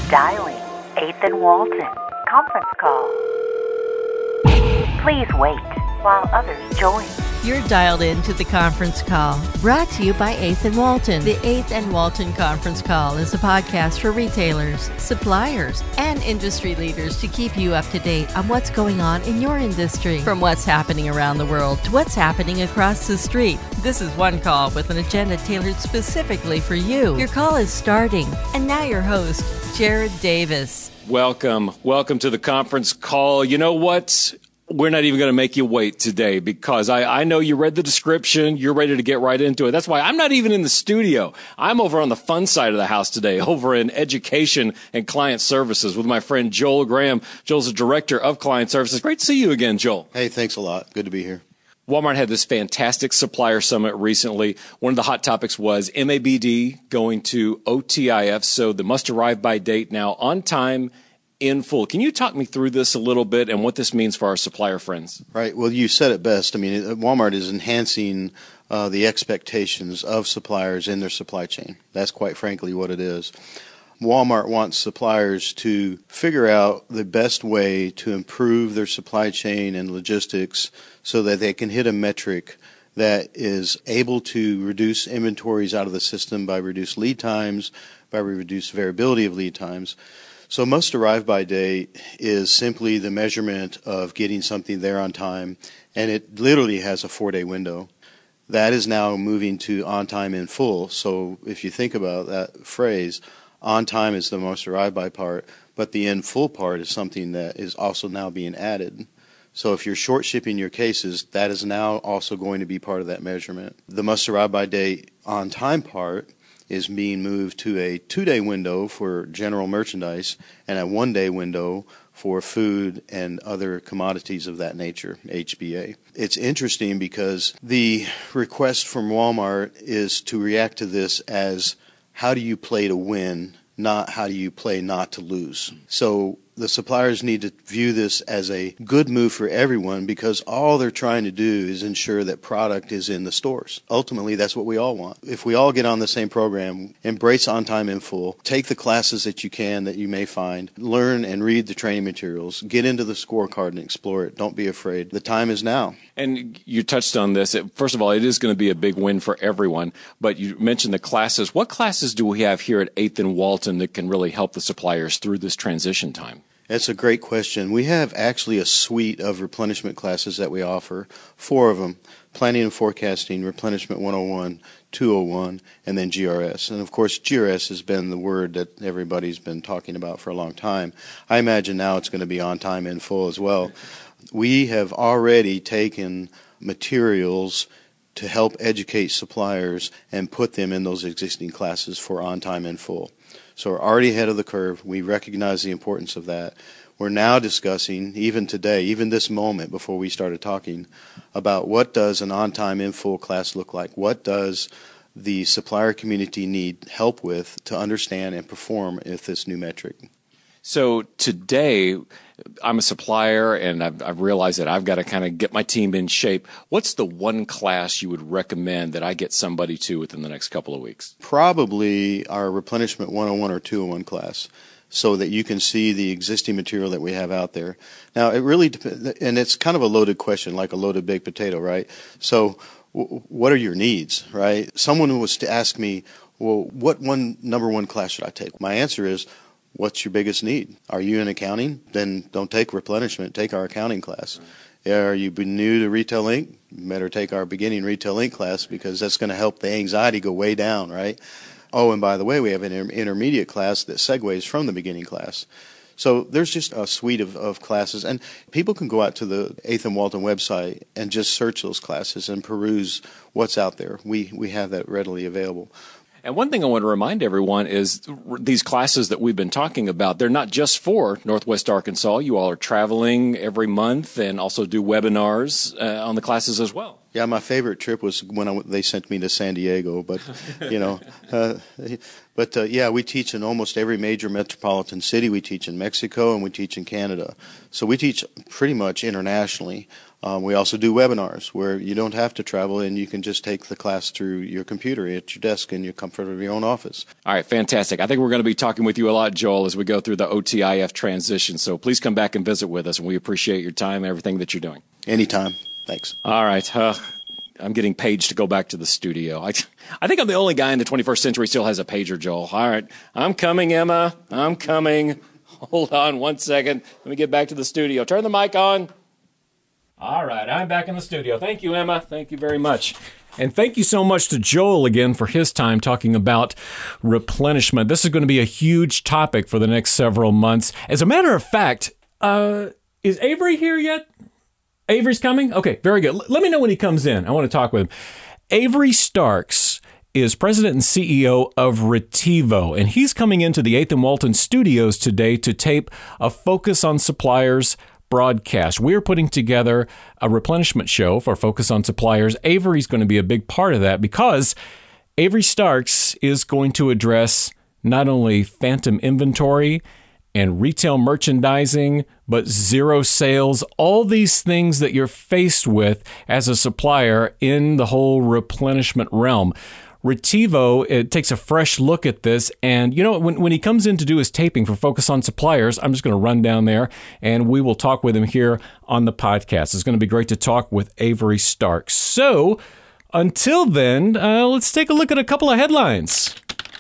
Dialing 8th and Walton conference call. Please wait while others join. You're dialed in to the conference call, brought to you by 8th and Walton. The 8th and Walton conference call is a podcast for retailers, suppliers, and industry leaders to keep you up to date on what's going on in your industry. From what's happening around the world to what's happening across the street. This is one call with an agenda tailored specifically for you. Your call is starting. And now your host, Jared Davis. Welcome to the conference call. You know what? We're not even going to make you wait today because I know you read the description. You're ready to get right into it. That's why I'm not even in the studio. I'm over on the fun side of the house today, over in education and client services with my friend Joel Graham. Joel's the director of client services. Great to see you again, Joel. Hey, thanks a lot. Good to be here. Walmart had this fantastic supplier summit recently. One of the hot topics was MABD going to OTIF, so the must arrive by date now on time in full. Can you talk me through this a little bit and what this means for our supplier friends? Right. Well, you said it best. I mean, Walmart is enhancing the expectations of suppliers in their supply chain. That's quite frankly what it is. Walmart wants suppliers to figure out the best way to improve their supply chain and logistics so that they can hit a metric that is able to reduce inventories out of the system by reduced lead times, by reduced variability of lead times. So must arrive by date is simply the measurement of getting something there on time, and it literally has a 4-day window. That is now moving to on time in full. So if you think about that phrase, on time is the most arrive by part, but the in full part is something that is also now being added. So if you're short shipping your cases, that is now also going to be part of that measurement. The must arrive by date on time part is being moved to a 2-day window for general merchandise and a 1-day window for food and other commodities of that nature, HBA. It's interesting because the request from Walmart is to react to this as how do you play to win, not how do you play not to lose. So the suppliers need to view this as a good move for everyone because all they're trying to do is ensure that product is in the stores. Ultimately, that's what we all want. If we all get on the same program, embrace on time in full, take the classes that you can that you may find, learn and read the training materials, get into the scorecard and explore it. Don't be afraid. The time is now. And you touched on this. First of all, it is going to be a big win for everyone, but you mentioned the classes. What classes do we have here at 8th and Walton that can really help the suppliers through this transition time? That's a great question. We have actually a suite of replenishment classes that we offer, 4 of them, Planning and Forecasting, Replenishment 101, 201, and then GRS. And of course, GRS has been the word that everybody's been talking about for a long time. I imagine now it's going to be on time in full as well. We have already taken materials to help educate suppliers and put them in those existing classes for on time in full. So we're already ahead of the curve. We recognize the importance of that. We're now discussing, even today, even this moment before we started talking, about what does an on-time in full class look like? What does the supplier community need help with to understand and perform with this new metric? So today, I'm a supplier, and I've realized that I've got to kind of get my team in shape. What's the one class you would recommend that I get somebody to within the next couple of weeks? Probably our Replenishment 101 or 201 class, so that you can see the existing material that we have out there. Now, it really depends, and it's kind of a loaded question, like a loaded baked potato, right? So what are your needs, right? Someone was to ask me, well, what number one class should I take? My answer is, what's your biggest need? Are you in accounting? Then don't take replenishment. Take our accounting class. Are you new to Retail Inc? Better take our beginning Retail Inc class because that's going to help the anxiety go way down, right? Oh, and by the way, we have an intermediate class that segues from the beginning class. So there's just a suite of classes. And people can go out to the 8th and Walton website and just search those classes and peruse what's out there. We have that readily available. And one thing I want to remind everyone is these classes that we've been talking about, they're not just for Northwest Arkansas. You all are traveling every month and also do webinars on the classes as well. Yeah, my favorite trip was when they sent me to San Diego, but, yeah, we teach in almost every major metropolitan city. We teach in Mexico and we teach in Canada. So we teach pretty much internationally. We also do webinars where you don't have to travel and you can just take the class through your computer at your desk in your comfort of your own office. All right, fantastic. I think we're going to be talking with you a lot, Joel, as we go through the OTIF transition. So please come back and visit with us, and we appreciate your time and everything that you're doing. Anytime. Thanks. All right. I'm getting paged to go back to the studio. I think I'm the only guy in the 21st century still has a pager, Joel. All right. I'm coming, Emma. I'm coming. Hold on 1 second. Let me get back to the studio. Turn the mic on. All right. I'm back in the studio. Thank you, Emma. Thank you very much. And thank you so much to Joel again for his time talking about replenishment. This is going to be a huge topic for the next several months. As a matter of fact, is Avery here yet? Avery's coming? Okay, very good. Let me know when he comes in. I want to talk with him. Avery Starks is president and CEO of Retivo, and he's coming into the 8th and Walton studios today to tape a Focus on Suppliers broadcast. We're putting together a replenishment show for Focus on Suppliers. Avery's going to be a big part of that because Avery Starks is going to address not only phantom inventory and retail merchandising, but zero sales, all these things that you're faced with as a supplier in the whole replenishment realm. Retivo, it takes a fresh look at this, and when he comes in to do his taping for Focus on Suppliers, I'm just going to run down there, and we will talk with him here on the podcast. It's going to be great to talk with Avery Starks. So, until then, let's take a look at a couple of headlines.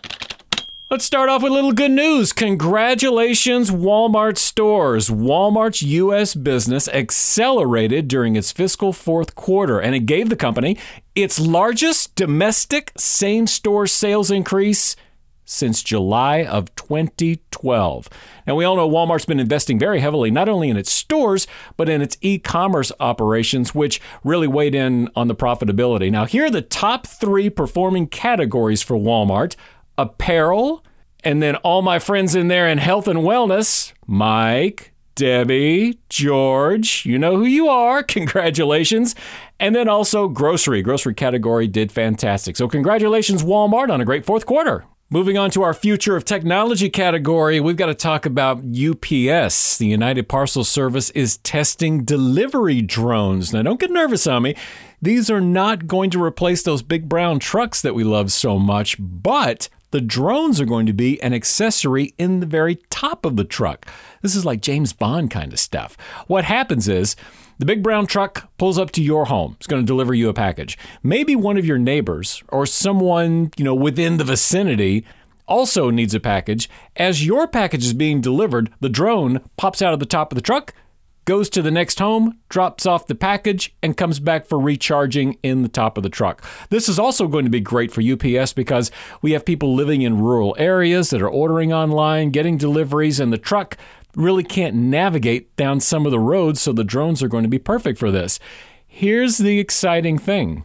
Let's start off with a little good news. Congratulations, Walmart stores. Walmart's U.S. business accelerated during its fiscal fourth quarter, and it gave the company its largest domestic same-store sales increase since July of 2012. Now, we all know Walmart's been investing very heavily, not only in its stores, but in its e-commerce operations, which really weighed in on the profitability. Now, here are the top 3 performing categories for Walmart. Apparel, and then all my friends in there in health and wellness, Mike, Debbie, George, you know who you are, congratulations. And then also grocery category did fantastic. So congratulations, Walmart, on a great fourth quarter. Moving on to our future of technology category, we've got to talk about UPS. The United Parcel Service is testing delivery drones. Now, don't get nervous on me. These are not going to replace those big brown trucks that we love so much, but the drones are going to be an accessory in the very top of the truck. This is like James Bond kind of stuff. What happens is the big brown truck pulls up to your home. It's going to deliver you a package. Maybe one of your neighbors or someone, within the vicinity also needs a package. As your package is being delivered, the drone pops out of the top of the truck, goes to the next home, drops off the package, and comes back for recharging in the top of the truck. This is also going to be great for UPS because we have people living in rural areas that are ordering online, getting deliveries, and the truck really can't navigate down some of the roads, so the drones are going to be perfect for this. Here's the exciting thing.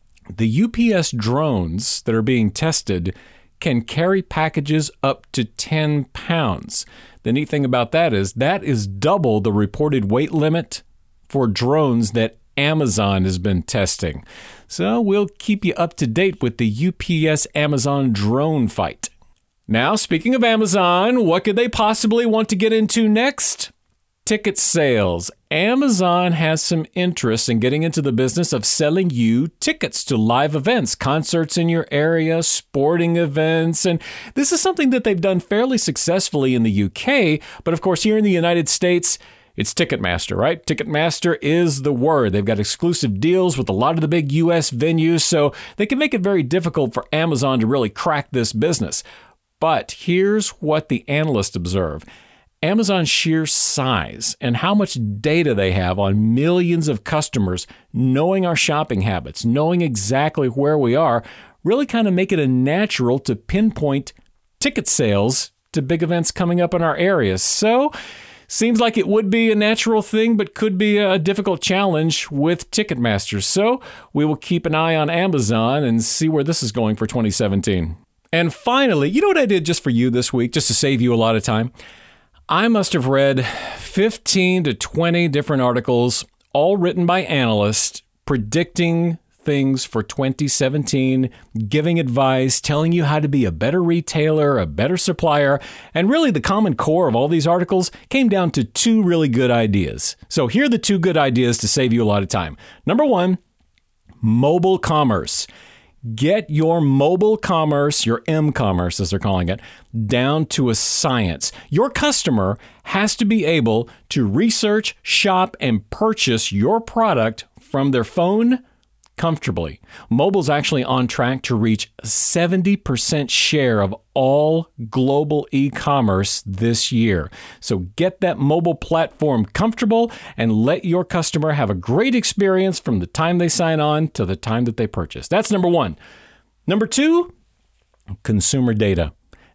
The UPS drones that are being tested can carry packages up to 10 pounds. The neat thing about that is double the reported weight limit for drones that Amazon has been testing. So we'll keep you up to date with the UPS Amazon drone fight. Now, speaking of Amazon, what could they possibly want to get into next? Ticket sales. Amazon has some interest in getting into the business of selling you tickets to live events, concerts in your area, sporting events, and this is something that they've done fairly successfully in the UK, but of course here in the United States, it's Ticketmaster, right? Ticketmaster is the word. They've got exclusive deals with a lot of the big US venues, so they can make it very difficult for Amazon to really crack this business. But here's what the analysts observe. Amazon's sheer size and how much data they have on millions of customers, knowing our shopping habits, knowing exactly where we are, really kind of make it a natural to pinpoint ticket sales to big events coming up in our areas. So, seems like it would be a natural thing, but could be a difficult challenge with Ticketmaster. So, we will keep an eye on Amazon and see where this is going for 2017. And finally, you know what I did just for you this week, just to save you a lot of time? I must have read 15 to 20 different articles, all written by analysts, predicting things for 2017, giving advice, telling you how to be a better retailer, a better supplier. And really the common core of all these articles came down to two really good ideas. So here are the two good ideas to save you a lot of time. Number one, mobile commerce. Get your mobile commerce, your m-commerce as they're calling it, down to a science. Your customer has to be able to research, shop, and purchase your product from their phone comfortably. Mobile's actually on track to reach a 70% share of all global e-commerce this year. So get that mobile platform comfortable and let your customer have a great experience from the time they sign on to the time that they purchase. That's number one. Number two, consumer data.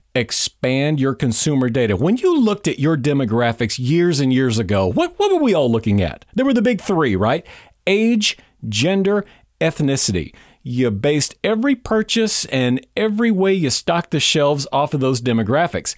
Expand your consumer data. When you looked at your demographics years and years ago, what were we all looking at? There were the big three, right? Age, gender, ethnicity. You based every purchase and every way you stock the shelves off of those demographics.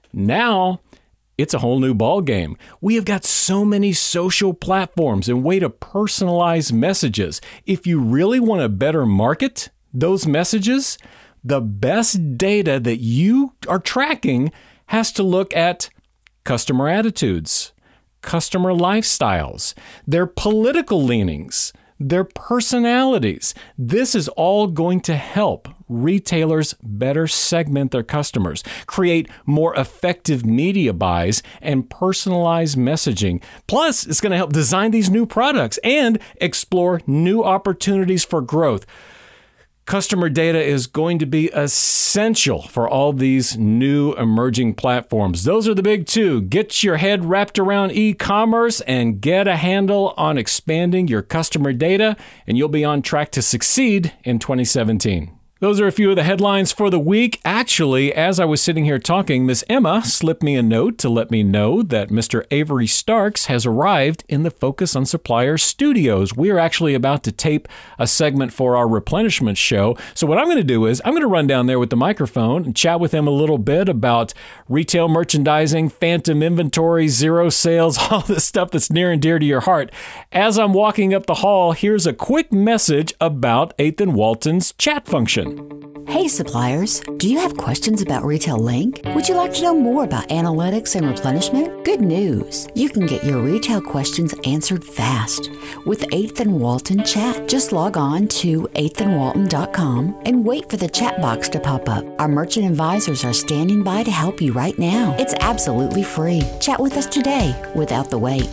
Now, it's a whole new ball game. We have got so many social platforms and way to personalize messages. If you really want to better market those messages, the best data that you are tracking has to look at customer attitudes, customer lifestyles, their political leanings, their personalities. This is all going to help retailers better segment their customers, create more effective media buys, and personalize messaging. Plus, it's going to help design these new products and explore new opportunities for growth. Customer data is going to be essential for all these new emerging platforms. Those are the big two. Get your head wrapped around e-commerce and get a handle on expanding your customer data, and you'll be on track to succeed in 2017. Those are a few of the headlines for the week. Actually, as I was sitting here talking, Miss Emma slipped me a note to let me know that Mr. Avery Starks has arrived in the Focus on Suppliers studios. We are actually about to tape a segment for our replenishment show. So what I'm going to do is I'm going to run down there with the microphone and chat with him a little bit about retail merchandising, phantom inventory, zero sales, all this stuff that's near and dear to your heart. As I'm walking up the hall, here's a quick message about 8th & Walton's chat function. Hey suppliers, do you have questions about Retail Link? Would you like to know more about analytics and replenishment? Good news! You can get your retail questions answered fast with 8th & Walton Chat. Just log on to 8thandwalton.com and wait for the chat box to pop up. Our merchant advisors are standing by to help you right now. It's absolutely free. Chat with us today without the wait.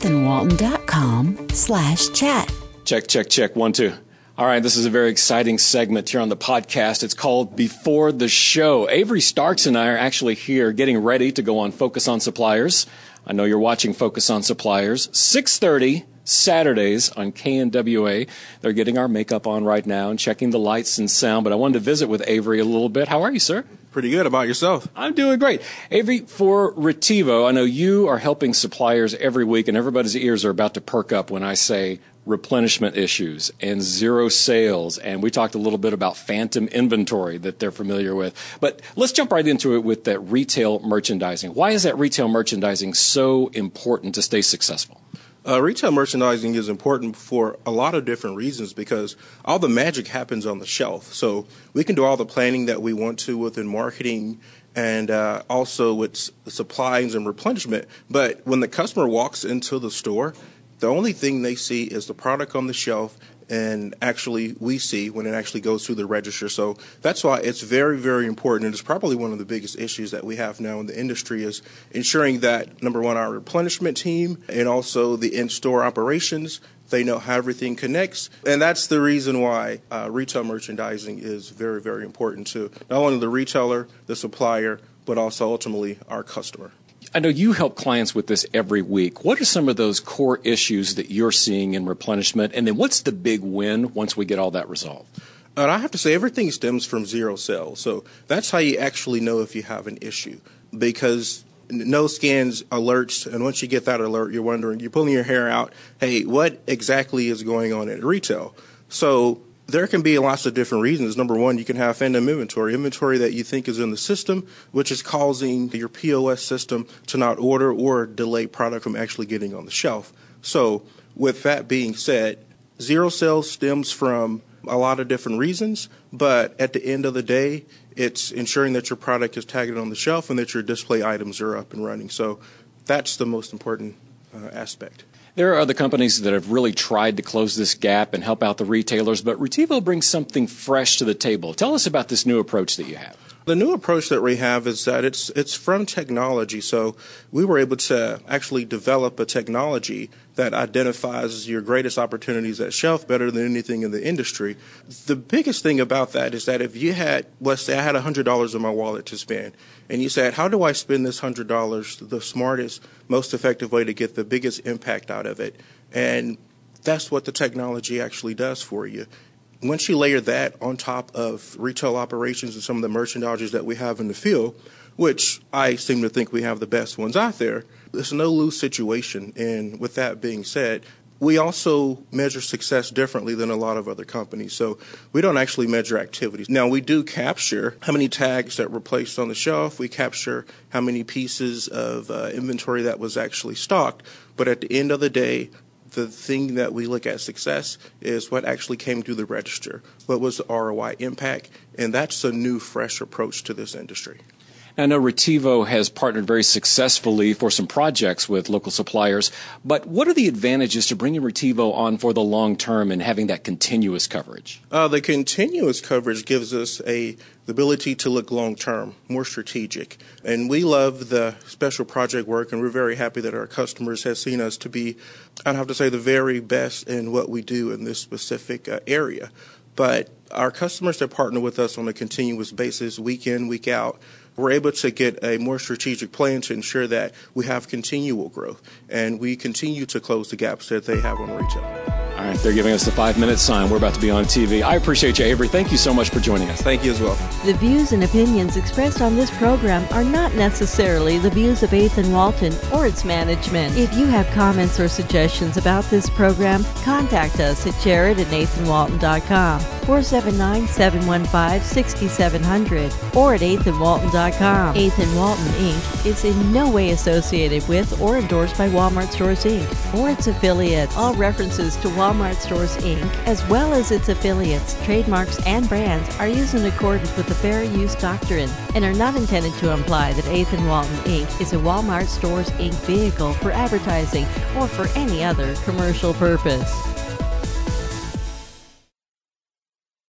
8thandwalton.com/chat. Check. 1, 2. All right, this is a very exciting segment here on the podcast. It's called Before the Show. Avery Starks and I are actually here getting ready to go on Focus on Suppliers. I know you're watching Focus on Suppliers. 6:30 Saturdays on KNWA. They're getting our makeup on right now and checking the lights and sound. But I wanted to visit with Avery a little bit. How are you, sir? Pretty good. About yourself? I'm doing great. Avery, for Retivo, I know you are helping suppliers every week, and everybody's ears are about to perk up when I say replenishment issues and zero sales. And we talked a little bit about phantom inventory that they're familiar with. But let's jump right into it with that retail merchandising. Why is that retail merchandising so important to stay successful? Retail merchandising is important for a lot of different reasons because all the magic happens on the shelf. So we can do all the planning that we want to within marketing and also with supplies and replenishment. But when the customer walks into the store, the only thing they see is the product on the shelf, and actually we see when it actually goes through the register. So that's why it's very, very important. And it's probably one of the biggest issues that we have now in the industry is ensuring that, number one, our replenishment team and also the in-store operations, they know how everything connects. And that's the reason why retail merchandising is very, very important to not only the retailer, the supplier, but also ultimately our customer. I know you help clients with this every week. What are some of those core issues that you're seeing in replenishment? And then what's the big win once we get all that resolved? I have to say everything stems from zero sales. So that's how you actually know if you have an issue, because no scans alerts. And once you get that alert, you're wondering, you're pulling your hair out. Hey, what exactly is going on at retail? So there can be lots of different reasons. Number one, you can have phantom inventory that you think is in the system, which is causing your POS system to not order or delay product from actually getting on the shelf. So with that being said, Zero sales stems from a lot of different reasons, but at the end of the day, it's ensuring that your product is tagged on the shelf and that your display items are up and running. So that's the most important aspect. There are other companies that have really tried to close this gap and help out the retailers, but Retevo brings something fresh to the table. Tell us about this new approach that you have. The new approach that we have is that it's from technology. So we were able to actually develop a technology that identifies your greatest opportunities at shelf better than anything in the industry. The biggest thing about that is that if you had, let's say I had $100 in my wallet to spend, and you said, how do I spend this $100 the smartest, most effective way to get the biggest impact out of it? And that's what the technology actually does for you. Once you layer that on top of retail operations and some of the merchandisers that we have in the field, which I seem to think we have the best ones out there, it's a no-lose situation. And with that being said, we also measure success differently than a lot of other companies. So we don't actually measure activities. Now, we do capture how many tags that were placed on the shelf. We capture how many pieces of inventory that was actually stocked. But at the end of the day, the thing that we look at success is what actually came through the register. What was the ROI impact? And that's a new, fresh approach to this industry. I know Retevo has partnered very successfully for some projects with local suppliers, but what are the advantages to bringing Retevo on for the long term and having that continuous coverage? The continuous coverage gives us the ability to look long term, more strategic. And we love the special project work, and we're very happy that our customers have seen us to be, I'd have to say, the very best in what we do in this specific area. But our customers that partner with us on a continuous basis, week in, week out, we're able to get a more strategic plan to ensure that we have continual growth and we continue to close the gaps that they have on retail. All right, they're giving us the 5-minute sign. We're about to be on TV. I appreciate you, Avery. Thank you so much for joining us. Thank you as well. The views and opinions expressed on this program are not necessarily the views of Ethan Walton or its management. If you have comments or suggestions about this program, contact us at jared@nathanwalton.com, 479-715-6700, or at ethanwalton.com. Ethan Walton, Inc. is in no way associated with or endorsed by Walmart Stores, Inc. or its affiliates. All references to Walmart Stores, Inc., as well as its affiliates, trademarks, and brands are used in accordance with the Fair Use Doctrine and are not intended to imply that Ethan Walton, Inc. is a Walmart Stores, Inc. vehicle for advertising or for any other commercial purpose.